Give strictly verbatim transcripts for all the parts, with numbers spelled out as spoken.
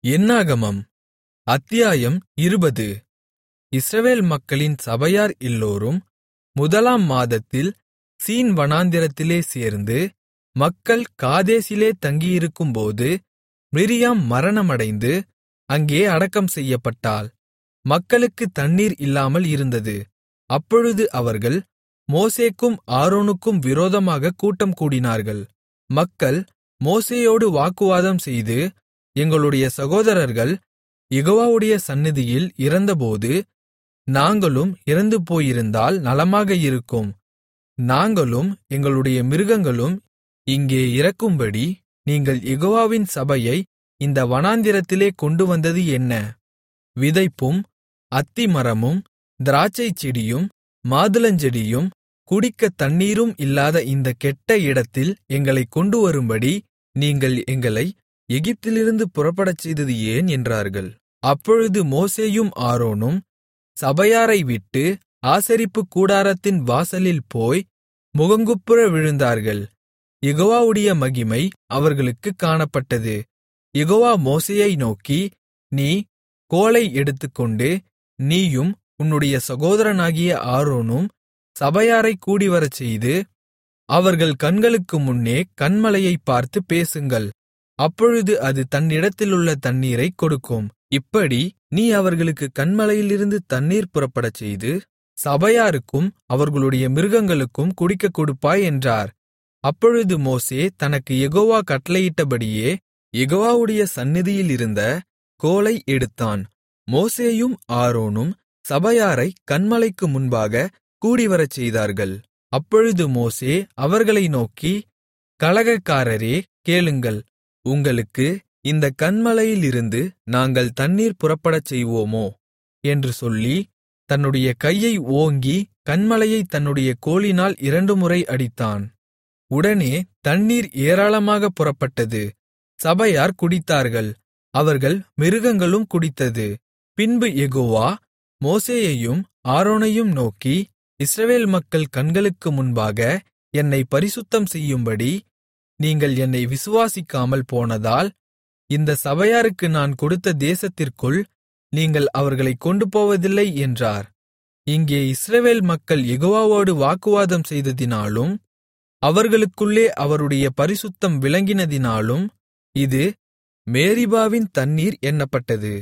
என்னாகமம் அத்தியாயம் இருபது. இஸ்ரவேல் மக்களின் சபையார் எல்லோரும் முதலாம் மாதத்தில் சீன் வனாந்திரத்திலே சேர்ந்து, மக்கள் காதேசிலே தங்கியிருக்கும்போது மிரியாம் மரணமடைந்து அங்கே அடக்கம் செய்யப்பட்டாள். மக்களுக்குத் தண்ணீர் இல்லாமல் இருந்தது. அப்பொழுது அவர்கள் மோசேக்கும் ஆரோனுக்கும் விரோதமாகக் கூட்டம் கூடினார்கள். மக்கள் மோசேயோடு வாக்குவாதம் செய்து, எங்களுடைய சகோதரர்கள் யெகோவாவுடைய சந்நிதியில் இறந்தபோது நாங்களும் இறந்துபோயிருந்தால் நலமாக இருக்கும். நாங்களும் எங்களுடைய மிருகங்களும் இங்கே இறக்கும்படி நீங்கள் யெகோவாவின் சபையை இந்த வனாந்திரத்திலே கொண்டுவந்தது என்ன? விதைப்பும் அத்திமரமும் திராட்சைச்செடியும் மாதுளஞ்செடியும் குடிக்கத் தண்ணீரும் இல்லாத இந்தக் கெட்ட இடத்தில் எங்களைக் கொண்டுவரும்படி நீங்கள் எங்களை எகிப்திலிருந்து புறப்படச்செய்தது ஏன்? என்றார்கள். அப்பொழுது மோசேயும் ஆரோனும் சபையாரை விட்டு ஆசரிப்புக் கூடாரத்தின் வாசலில் போய் முகங்குப்புற விழுந்தார்கள். யெகோவாவுடைய மகிமை அவர்களுக்குக் காணப்பட்டது. யெகோவா மோசேயை நோக்கி, நீ கோலை எடுத்துக்கொண்டு நீயும் உன்னுடைய சகோதரனாகிய ஆரோனும் சபையாரைக் கூடிவரச்செய்து, அவர்கள் கண்களுக்கு முன்னே கன்மலையைப் பார்த்துப் பேசுங்கள். அப்பொழுது அது தன்னிடத்திலுள்ள தண்ணீரைக் கொடுக்கும். இப்படி நீ அவர்களுக்குக் கன்மலையிலிருந்து தண்ணீர் புறப்படச்செய்து சபையாருக்கும் அவர்களுடைய மிருகங்களுக்கும் குடிக்கக் கொடுப்பாய் என்றார். அப்பொழுது மோசே தனக்கு யெகோவா கட்டளையிட்டபடியே யெகோவாவுடைய சந்நிதியிலிருந்த கோலை எடுத்தான். மோசேயும் ஆரோனும் சபையாரைக் கன்மலைக்கு முன்பாக கூடிவரச்செய்தார்கள். அப்பொழுது மோசே அவர்களை நோக்கி, கலகக்காரரே, கேளுங்கள். உங்களுக்கு இந்தக் கன்மலையிலிருந்து நாங்கள் தண்ணீர் புறப்படச் செய்வோமோ என்று சொல்லி, தன்னுடைய கையை ஓங்கி கன்மலையைத் தன்னுடைய கோலினால் இரண்டு முறை அடித்தான். உடனே தண்ணீர் ஏராளமாகப் புறப்பட்டது. சபையார் குடித்தார்கள், அவர்கள் மிருகங்களும் குடித்தது. பின்பு யெகோவா மோசேயையும் ஆரோனையும் நோக்கி, இஸ்ரவேல் மக்கள் கண்களுக்கு முன்பாக என்னைப் பரிசுத்தம் செய்யும்படி நீங்கள் என்னை விசுவாசிக்காமல் போனதால், இந்த சபையாருக்கு நான் கொடுத்த தேசத்திற்குள் நீங்கள் அவர்களைக் கொண்டுபோவதில்லை என்றார். இங்கே இஸ்ரவேல் மக்கள் யெகோவாவோடு வாக்குவாதம் செய்ததினாலும் அவர்களுக்குள்ளே அவருடைய பரிசுத்தம் விளங்கினதினாலும் இது மேரிபாவின் தண்ணீர் என்னப்பட்டது.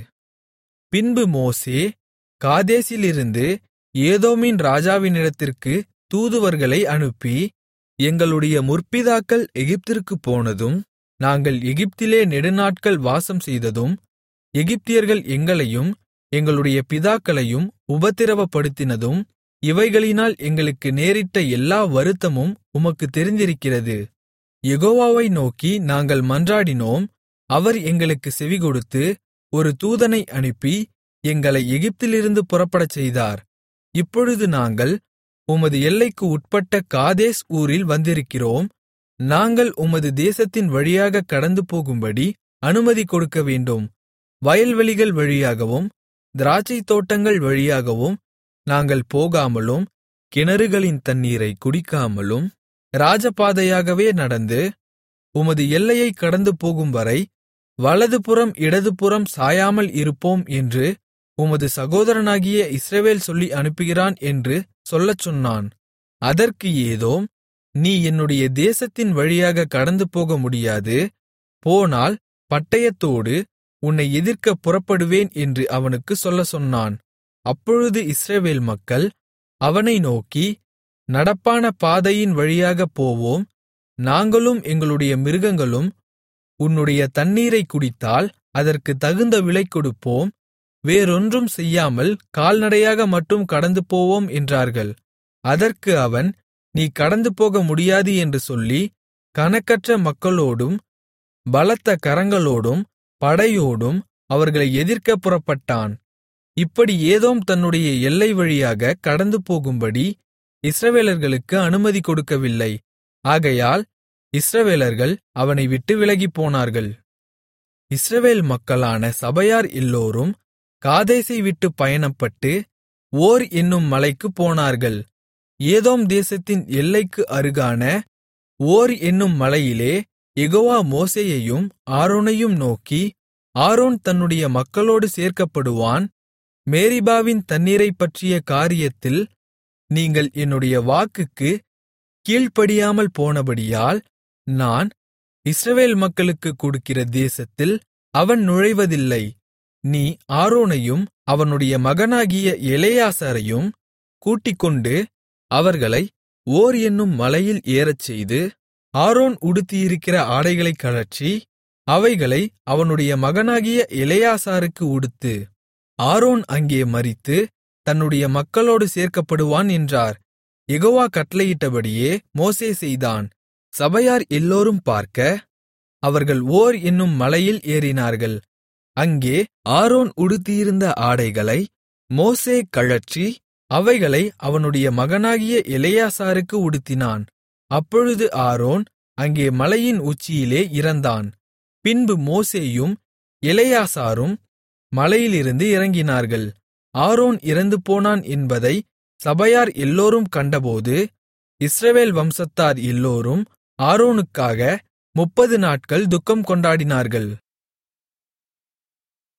பின்பு மோசே காதேசிலிருந்து ஏதோமின் ராஜாவினிடத்திற்கு தூதுவர்களை அனுப்பி, எங்களுடைய முற்பிதாக்கள் எகிப்திற்குப் போனதும் நாங்கள் எகிப்திலே நெடுநாட்கள் வாசம் செய்ததும் எகிப்தியர்கள் எங்களையும் எங்களுடைய பிதாக்களையும் உபத்திரவப்படுத்தினதும் இவைகளினால் எங்களுக்கு நேரிட்ட எல்லா வருத்தமும் உமக்குத் தெரிந்திருக்கிறது. யெகோவாவை நோக்கி நாங்கள் மன்றாடினோம். அவர் எங்களுக்குச் செவிகொடுத்து ஒரு தூதனை அனுப்பி எங்களை எகிப்திலிருந்து புறப்படச் செய்தார். இப்பொழுது நாங்கள் உமது எல்லைக்கு உட்பட்ட காதேஸ் ஊரில் வந்திருக்கிறோம். நாங்கள் உமது தேசத்தின் வழியாகக் கடந்து போகும்படி அனுமதி கொடுக்க வேண்டும். வயல்வெளிகள் வழியாகவும் திராட்சைத் தோட்டங்கள் வழியாகவும் நாங்கள் போகாமலும் கிணறுகளின் தண்ணீரைக் குடிக்காமலும் ராஜபாதையாகவே நடந்து உமது எல்லையைக் கடந்து போகும்வரை வலதுபுறம் இடதுபுறம் சாயாமல் இருப்போம் என்று உமது சகோதரனாகிய இஸ்ரவேல் சொல்லி அனுப்புகிறான் என்று சொல்லச் சொன்னான். அதற்கு ஏதோம், நீ என்னுடைய தேசத்தின் வழியாகக் கடந்து போக முடியாது, போனால் பட்டயத்தோடு உன்னை எதிர்க்கப் புறப்படுவேன் என்று அவனுக்குச் சொல்லச் சொன்னான். அப்பொழுது இஸ்ரவேல் மக்கள் அவனை நோக்கி, நடப்பான பாதையின் வழியாகப் போவோம், நாங்களும் எங்களுடைய மிருகங்களும் உன்னுடைய தண்ணீரைக் குடித்தால் அதற்குத் தகுந்த விலை கொடுப்போம், வேறொன்றும் செய்யாமல் கால்நடையாக மட்டும் கடந்து போவோம் என்றார்கள். அதற்கு அவன், நீ கடந்து போக முடியாது என்று சொல்லி கணக்கற்ற மக்களோடும் பலத்த கரங்களோடும் படையோடும் அவர்களை எதிர்க்கப் புறப்பட்டான். இப்படி ஏதோம் தன்னுடைய எல்லை வழியாக கடந்து போகும்படி இஸ்ரவேலர்களுக்கு அனுமதி கொடுக்கவில்லை. ஆகையால் இஸ்ரவேலர்கள் அவனை விட்டு விலகிப்போனார்கள். இஸ்ரவேல் மக்களான சபையார் எல்லோரும் காதேசை விட்டுப் பயணப்பட்டு ஓர் என்னும் மலைக்குப் போனார்கள். ஏதோம் தேசத்தின் எல்லைக்கு அருகான ஓர் என்னும் மலையிலே யெகோவா மோசேயையும் ஆரோனையும் நோக்கி, ஆரோன் தன்னுடைய மக்களோடு சேர்க்கப்படுவான். மேரிபாவின் தண்ணீரைப்பற்றிய காரியத்தில் நீங்கள் என்னுடைய வாக்குக்குக் கீழ்ப்படியாமல் போனபடியால் நான் இஸ்ரவேல் மக்களுக்குக் கொடுக்கிற தேசத்தில் அவன் நுழைவதில்லை. நீ ஆரோனையும் அவனுடைய மகனாகிய எலெயாசாரையும் கூட்டிக்கொண்டு அவர்களை ஓர் என்னும் மலையில் ஏறச்செய்து, ஆரோன் உடுத்தியிருக்கிற ஆடைகளைக் கழற்றி அவைகளை அவனுடைய மகனாகிய எலெயாசாருக்கு உடுத்து. ஆரோன் அங்கே மரித்து தன்னுடைய மக்களோடு சேர்க்கப்படுவான் என்றார். யெகோவா கட்டளையிட்டபடியே மோசே செய்தான். சபையார் எல்லோரும் பார்க்க அவர்கள் ஓர் என்னும் மலையில் ஏறினார்கள். அங்கே ஆரோன் உடுத்தியிருந்த ஆடைகளை மோசே கழற்றி அவைகளை அவனுடைய மகனாகிய எலெயாசாருக்கு உடுத்தினான். அப்பொழுது ஆரோன் அங்கே மலையின் உச்சியிலே இறந்தான். பின்பு மோசேயும் எலெயாசாரும் மலையிலிருந்து இறங்கினார்கள். ஆரோன் இறந்துபோனான் என்பதை சபையார் எல்லோரும் கண்டபோது இஸ்ரவேல் வம்சத்தார் எல்லோரும் ஆரோனுக்காக முப்பது நாட்கள் துக்கம் கொண்டாடினார்கள்.